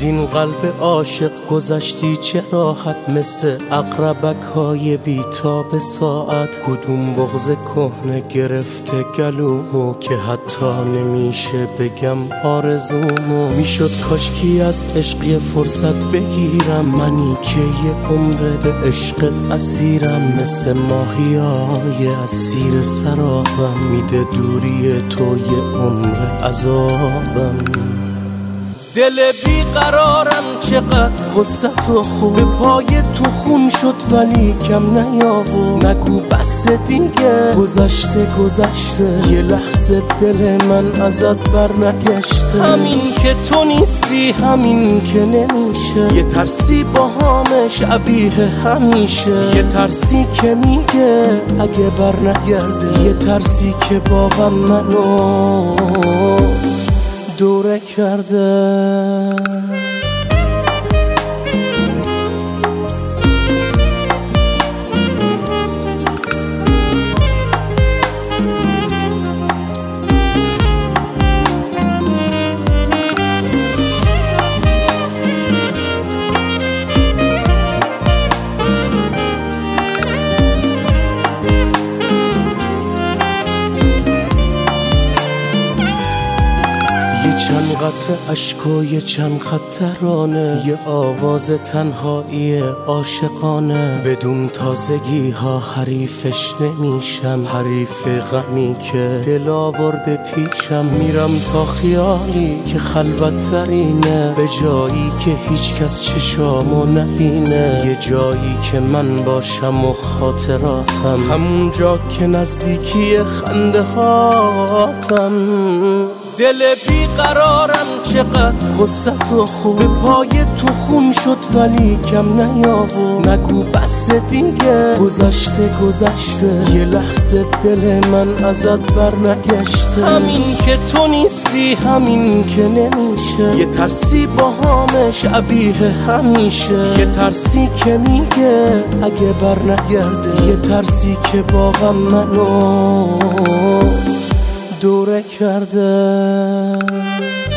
از این قلب عاشق گذشتی چه راحت، مثل عقربک های بیتاب ساعت. کدوم بغض کهنه گرفته گلومو که حتی نمیشه بگم آرزومو. میشد کاشکی از عشق یه فرصت بگیرم، منی که یه عمره به عشقت اسیرم. مثل ماهیای اسیر سرابم، میده دوری تو یه عمر عذابم. دل بیقرارم چقدر غصت و خوب، به پای تو خون شد ولی کم نیاورد. نگو بس دیگه، گذشته یه لحظه دل من ازت بر نگشته. همین که تو نیستی، همین که نمیشه، یه ترسی با همه شبیه همیشه. یه ترسی که میگه اگه بر نگرده، یه ترسی که با غم منو دوره کرده. چند قطره اشک و یه چند خط ترانه، یه آواز تنهایی عاشقانه. بدون تازگی ها حریفش نمیشم، حریف غمی که دل آورده پیشم. میرم تا خیالی که خلوت ترینه، به جایی که هیچ کس چشامو نبینه. یه جایی که من باشم و خاطراتم، همون جا که نزدیکی خنده هاتم. دل بیقرارم چقدر غصت و خوب، به پای تو خون شد ولی کم نیاورد. نگو بس دیگه، گذشته یه لحظه دل من ازت بر نگشته. همین که تو نیستی، همین که نمیشه، یه ترسی با همه شبیه همیشه. یه ترسی که میگه اگه بر نگرده، یه ترسی که با غم منو دوره کرده.